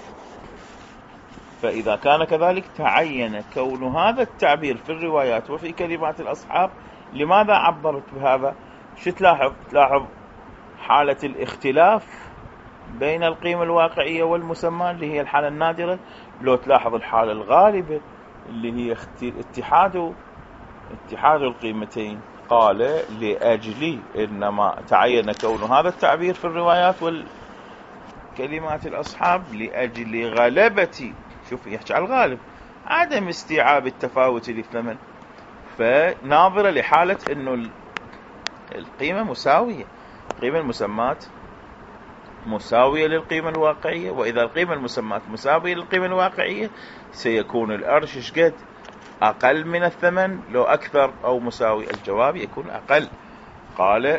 فإذا كان كذلك تعين كون هذا التعبير في الروايات وفي كلمات الأصحاب. لماذا عبرت بهذا؟ شو تلاحظ حالة الاختلاف بين القيمة الواقعية والمسمى اللي هي الحالة النادرة، لو تلاحظ الحالة الغالبة اللي هي اتحاد القيمتين. قال لأجل، إنما تعين كون هذا التعبير في الروايات والكلمات الأصحاب لأجل غلبة، شوف يحكي على الغالب، عدم استيعاب التفاوت للثمن، فناظرة لحالة أنه القيمة مساوية، القيمة المسمات مساوية للقيمة الواقعية، وإذا القيمة المسمات مساوية للقيمة الواقعية سيكون الأرش شقد أقل من الثمن، لو أكثر أو مساوي، الجواب يكون أقل. قال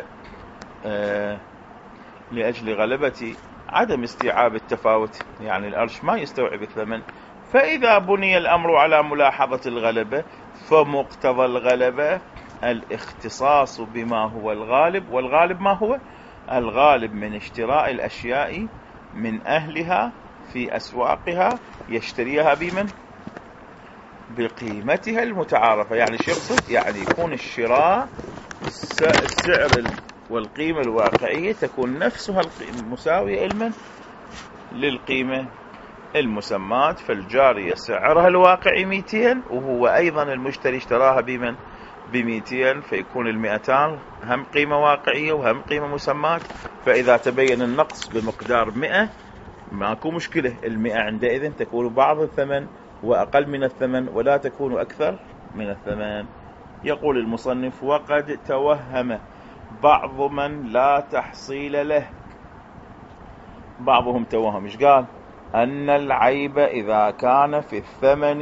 لأجل غلبة عدم استيعاب التفاوت، يعني الأرش ما يستوعب الثمن، فإذا بني الأمر على ملاحظة الغلبة فمقتضى الغلبة الاختصاص بما هو الغالب، والغالب ما هو؟ الغالب من اشتراء الأشياء من أهلها في أسواقها يشتريها بمن؟ بقيمتها المتعارفة. يعني شو يقصد؟ يعني يكون الشراء السعر والقيمة الواقعية تكون نفسها مساوية للقيمة المسمات، فالجارية سعرها الواقعي 200 وهو أيضا المشتري اشتراها بمن؟ ب200، فيكون ال200 هم قيمة واقعية وهم قيمة مسمات، فإذا تبين النقص بمقدار 100 ماكو مشكلة، ال100 عندئذ تكون بعض الثمن وأقل من الثمن ولا تكون أكثر من الثمن. يقول المصنف: وقد توهم بعض من لا تحصيل له، بعضهم توهم، ايش قال؟ أن العيب إذا كان في الثمن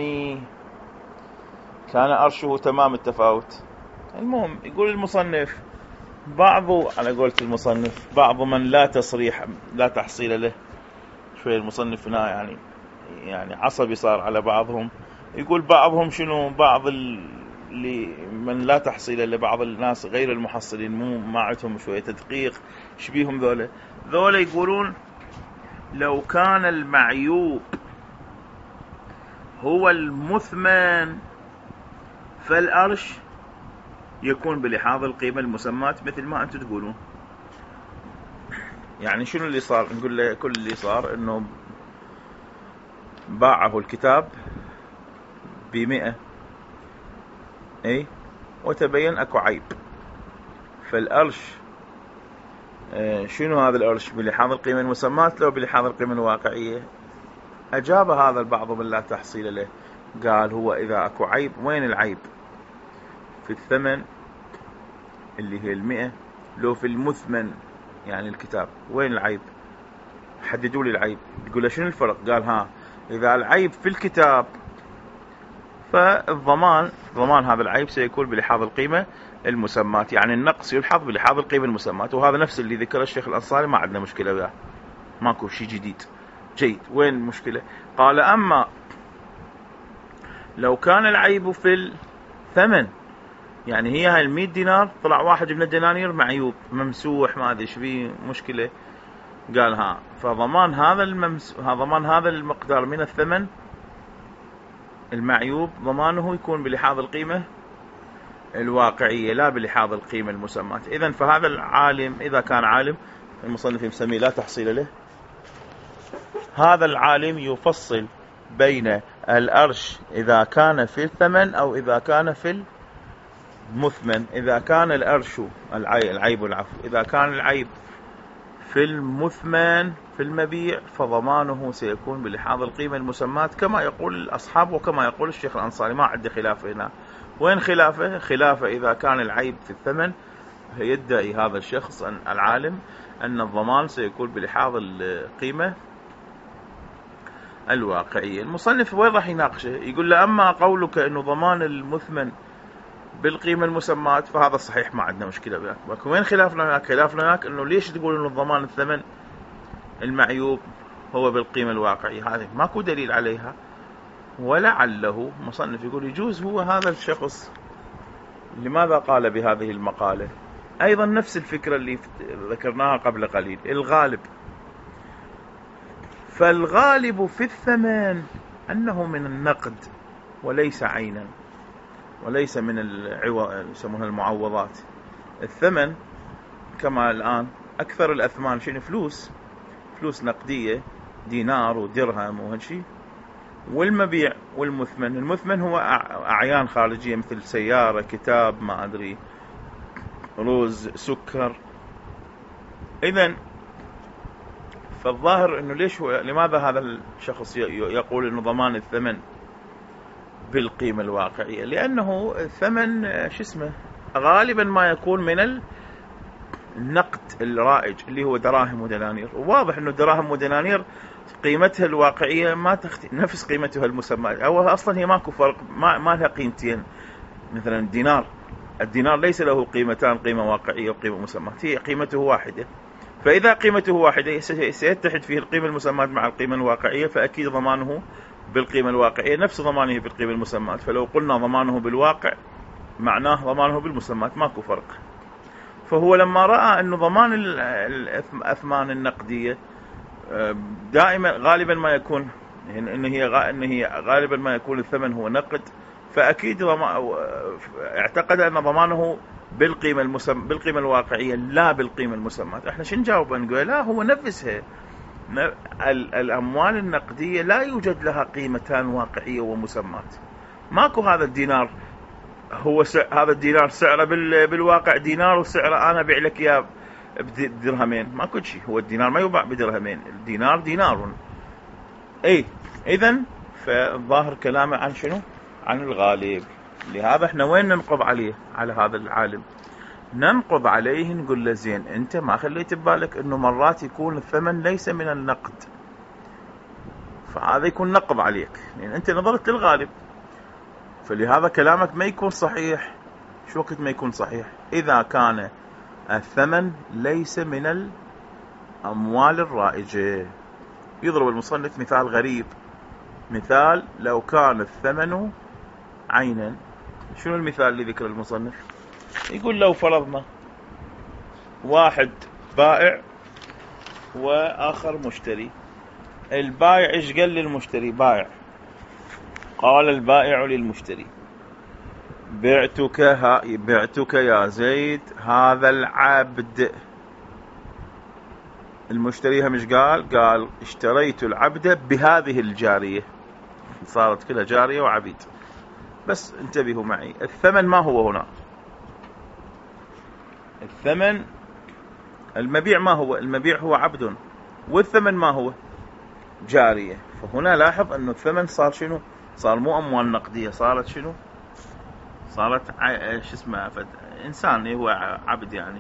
كان أرشه تمام التفاوت. المهم يقول المصنف على قولة المصنف بعض من لا تحصيل له، شوية المصنف هنا يعني عصبي صار على بعضهم، يقول بعضهم شنو؟ بعض اللي من لا تحصيل له، بعض الناس غير المحصلين مو ما عندهم شوية تدقيق، شبيهم ذولا يقولون لو كان المعيوب هو المثمن فالأرش يكون بلحاظ القيمة المسمات مثل ما أنتم تقولون. يعني شنو اللي صار؟ نقول له كل اللي صار إنه باعه الكتاب ب100 وتبين أكو عيب، فالأرش شنو هذا الأرش؟ بلحاظ القيمة المسمات لو بلحاظ القيمة الواقعية؟ أجاب هذا البعض من لا تحصيل له، قال هو إذا أكو عيب، وين العيب؟ في الثمن اللي هي 100 لو في المثمن يعني الكتاب، وين العيب؟ حددوا لي العيب. تقول له شنو الفرق؟ قال إذا العيب في الكتاب فالضمان هذا العيب سيكون بلحاظ القيمة المسمات، يعني النقص يلحظ بلحاظ القيمة المسمات، وهذا نفس اللي ذكره الشيخ الأنصاري، ما عندنا مشكلة وياه، ماكو شيء جديد. جيد، وين المشكلة؟ قال أما لو كان العيب في الثمن، يعني هي هاي 100 دينار طلع واحد من الدنانير معيوب ممسوح ما ادري ايش فيه مشكلة، قال فضمان ضمان هذا المقدار من الثمن المعيوب ضمانه يكون بلحاظ القيمة الواقعية لا بلحاظ القيمة المسمات. إذن فهذا العالم إذا كان عالم، المصنف يسميه لا تحصيل له، هذا العالم يفصل بين الأرش إذا كان في الثمن أو إذا كان في المثمن. إذا كان الأرش العيب العفو إذا كان العيب في المثمن في المبيع فضمانه سيكون بلحاظ القيمة المسمات كما يقول الأصحاب وكما يقول الشيخ الأنصاري، ما عندي خلاف هنا. وين خلافه؟ خلافه إذا كان العيب في الثمن، يدعي هذا الشخص العالم أن الضمان سيكون بلحاظ القيمة الواقعية. المصنف وين راح يناقشه؟ يقول له أما قولك أنه ضمان المثمن بالقيمة المسمات فهذا صحيح، ما عندنا مشكلة بها، لكن وين خلافنا هناك؟ خلافنا هناك أنه ليش تقول أنه ضمان الثمن المعيوب هو بالقيمة الواقعية؟ هذه ماكو دليل عليها. ولعله مصنف يقول يجوز هو هذا الشخص لماذا قال بهذه المقالة أيضا نفس الفكرة اللي ذكرناها قبل قليل، الغالب، فالغالب في الثمن أنه من النقد وليس عينا وليس من يسمونها المعوضات. الثمن كما الآن أكثر الأثمان شنو؟ فلوس نقدية، دينار ودرهم وهالشي. والمبيع والمثمن، المثمن هو أعيان خارجية مثل سيارة، كتاب، ما أدري، رز، سكر. إذن فالظاهر أنه لماذا هذا الشخص يقول أنه ضمان الثمن بالقيمة الواقعية؟ لأنه الثمن غالبا ما يكون من النقد الرائج اللي هو دراهم ودنانير، وواضح أنه دراهم ودنانير قيمتها الواقعية ما نفس قيمتها المسمى، أو أصلا هي ماكو فرق، ما لها قيمتين. مثلا الدينار ليس له قيمتان، قيمة واقعية وقيمة مسمى، هي قيمته واحدة. فإذا قيمته واحدة سيتحد فيه القيمة المسمى مع القيمة الواقعية، فأكيد ضمانه بالقيمة الواقعية نفس ضمانه بالقيمة المسمى. فلو قلنا ضمانه بالواقع معناه ضمانه بالمسمى، ماكو فرق. فهو لما رأى أنه ضمان الأثمان النقدية دائما غالبا ما يكون إن هي غالبا ما يكون الثمن هو نقد، فأكيد اعتقد أن ضمانه بالقيمة الواقعية لا بالقيمة المسمى. احنا شو نجاوب؟ نقول لا، هو نفسها. الأموال النقدية لا يوجد لها قيمتان واقعية ومسمات. ماكو هذا الدينار هذا الدينار سعره بالواقع دينار، وسعره أنا أبيع لك إياه بدرهمين. ماكو شيء، هو الدينار ما يباع بدرهمين، الدينار دينار. إذن فالظاهر كلامه عن شنو؟ عن الغالب. لهذا احنا وين ننقض عليه؟ على هذا العالم ننقض عليه، نقول له زين انت ما خليت ببالك انه مرات يكون الثمن ليس من النقد، فهذا يكون نقض عليك لان انت نظرت للغالب. فلهذا كلامك ما يكون صحيح. شو وقت ما يكون صحيح؟ اذا كان الثمن ليس من الاموال الرائجة. يضرب المصنف مثال غريب، مثال لو كان الثمن عينا. شنو المثال اللي ذكر المصنف؟ يقول لو فرضنا واحد بائع وآخر مشتري. البائع ايش قال للمشتري؟ قال البائع للمشتري بعتك يا زيد هذا العبد. المشتري مش قال اشتريت العبد بهذه الجارية، صارت كلها جارية وعبيد. بس انتبهوا معي، الثمن ما هو هنا الثمن. المبيع ما هو؟ المبيع هو عبد، والثمن ما هو؟ جارية. فهنا لاحظ أنه الثمن صار شنو؟ صار مو أموال نقدية، صارت شنو؟ صارت إنسان هو عبد يعني.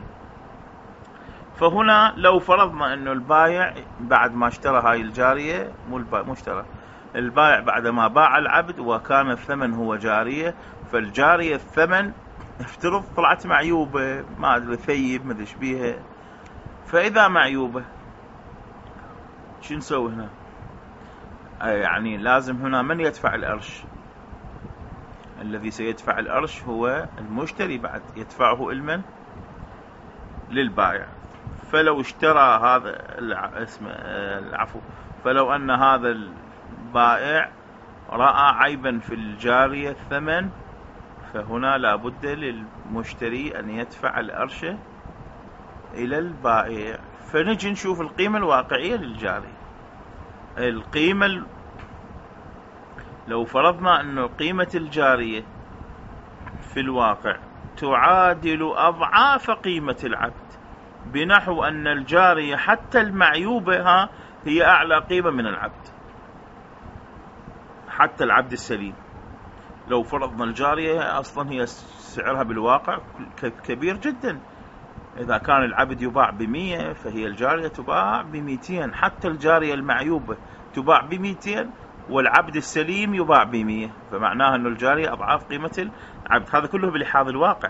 فهنا لو فرضنا أنه البائع بعد ما اشترى هاي الجارية، البائع بعد ما باع العبد وكان الثمن هو جارية، فالجارية الثمن افترض طلعت معيوبة، ما أدري ثيب ما أدري ايش بيها. فإذا معيوبة شو نسوي هنا؟ يعني لازم هنا من يدفع الأرش؟ الذي سيدفع الأرش هو المشتري، بعد يدفعه المن؟ للبائع. فلو اشترى هذا فلو أن هذا البائع رأى عيبا في الجارية الثمن، فهنا لابد للمشتري أن يدفع الأرش إلى البائع. فنجي نشوف القيمة الواقعية للجارية. لو فرضنا أنه قيمة الجارية في الواقع تعادل أضعاف قيمة العبد، بنحو أن الجارية حتى المعيوبة هي أعلى قيمة من العبد، حتى العبد السليم. لو فرضنا الجارية أصلا هي سعرها بالواقع كبير جدا، إذا كان العبد يباع ب100 فهي الجارية تباع ب200، حتى الجارية المعيوبة تباع ب200 والعبد السليم يباع ب100، فمعناها أن الجارية أضعاف قيمة العبد. هذا كله بلحاظ الواقع.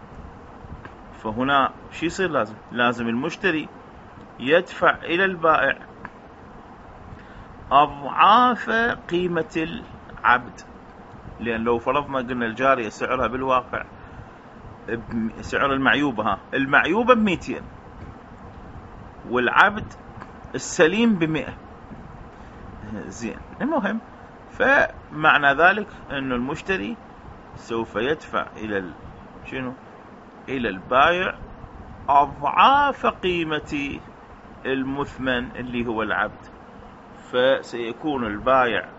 فهنا شو يصير؟ لازم المشتري يدفع إلى البائع أضعاف قيمة العبد. لأن لو فرضنا قلنا الجارية سعرها بالواقع سعر المعيوبة ب200 والعبد السليم ب100، زين. المهم، فمعنى ذلك أن المشتري سوف يدفع إلى البائع أضعاف قيمة المثمن اللي هو العبد. فسيكون البائع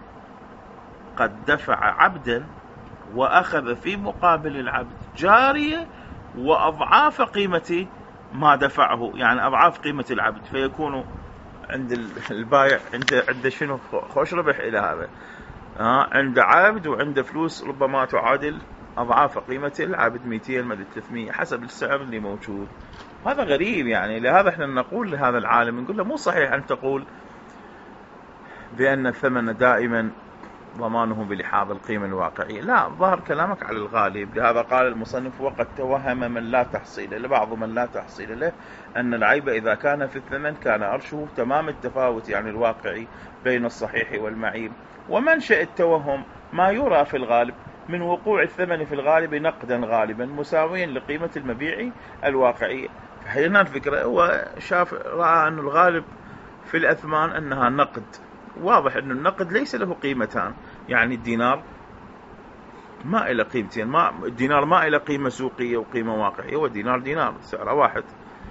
قد دفع عبدا وأخذ في مقابل العبد جارية وأضعاف قيمة ما دفعه، يعني أضعاف قيمة العبد، فيكون عند البائع عنده شنو خوش ربح إلى هذا، عنده عبد وعنده فلوس ربما تعادل أضعاف قيمة العبد 200 مدى 300 حسب السعر اللي موجود. هذا غريب يعني. لهذا احنا نقول لهذا العالم، نقول له مو صحيح أن تقول بأن الثمن دائما ضمانه بلحاظ القيمة الواقعية. لا، ظهر كلامك على الغالب. لهذا قال المصنف: وقد توهم من لا تحصيل له، بعض من لا تحصيل له، أن العيب إذا كان في الثمن كان أرشه تمام التفاوت، يعني الواقعي، بين الصحيح والمعيب. ومنشأ التوهم ما يرى في الغالب من وقوع الثمن في الغالب نقدا غالبا مساويا لقيمة المبيع الواقعية. فهنا الفكرة، هو شاف رأى أن الغالب في الأثمان أنها نقد. واضح أن النقد ليس له قيمتان، يعني الدينار ما إلى قيمتين، الدينار ما إلى قيمة سوقية وقيمة واقعية، والدينار دينار سعره واحد.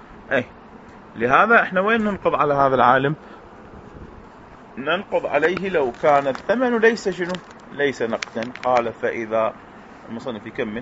لهذا احنا وين ننقض على هذا العالم؟ ننقض عليه لو كان الثمن ليس شنو؟ ليس نقدا. قال: فإذا المصنف يكمل،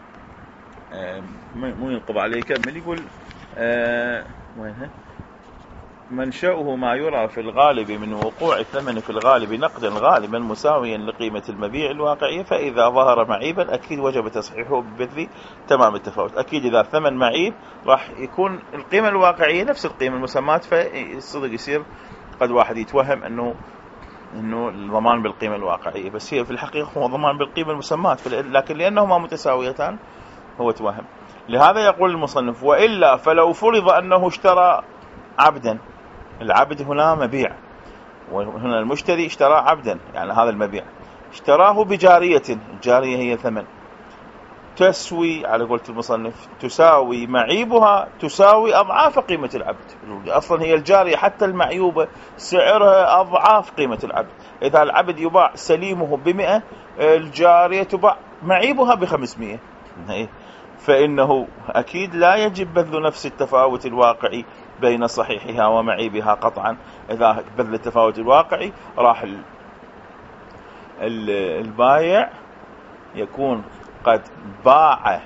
مو ينقض عليه، يكمل يقول: وينها؟ منشأه ما يرى في الغالب من وقوع الثمن في الغالب نقدا غالبا مساويا لقيمة المبيع الواقعية، فإذا ظهر معيبا أكيد وجب تصحيحه ببذل تمام التفاوت. أكيد إذا الثمن معيب راح يكون القيمة الواقعية نفس القيمة المسمات، فالصدق يصير قد واحد يتوهم أنه الضمان بالقيمة الواقعية، بس هي في الحقيقة هو ضمان بالقيمة المسمات، لكن لأنهما متساويتان هو توهم. لهذا يقول المصنف: وإلا فلو فرض أنه اشترى عبدا، العبد هنا مبيع، وهنا المشتري اشترى عبدا، يعني هذا المبيع اشتراه بجارية، الجارية هي ثمن، تسوي على قولة المصنف تساوي معيبها تساوي أضعاف قيمة العبد. أصلا هي الجارية حتى المعيوبة سعرها أضعاف قيمة العبد. إذا العبد يباع سليمه ب100، الجارية تباع معيبها ب500، فإنه أكيد لا يجب بذل نفس التفاوت الواقعي بين صحيحها ومعيبها قطعا. إذا بذل التفاوت الواقعي راح البايع يكون قد باع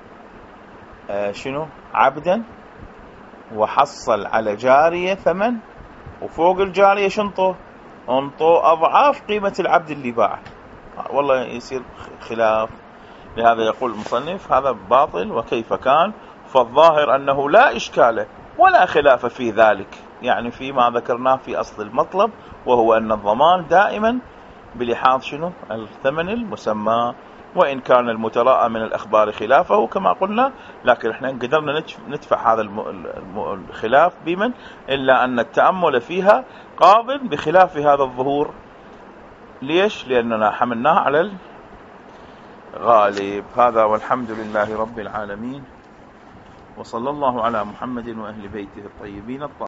عبدا وحصل على جارية ثمن، وفوق الجارية شنطه أضعاف قيمة العبد اللي باعه. والله يصير خلاف. لهذا يقول المصنف: هذا باطل وكيف كان، فالظاهر أنه لا إشكال ولا خلاف في ذلك، يعني فيما ذكرناه في أصل المطلب، وهو أن الضمان دائما بلحاظ الثمن المسمى، وإن كان المتراءى من الأخبار خلافه كما قلنا، لكن احنا قدرنا ندفع هذا الخلاف بمن إلا أن التأمل فيها قاض بخلاف هذا الظهور. ليش؟ لأننا حملناه على الغالب. هذا والحمد لله رب العالمين، وصلى الله على محمد وأهل بيته الطيبين الطاهرين.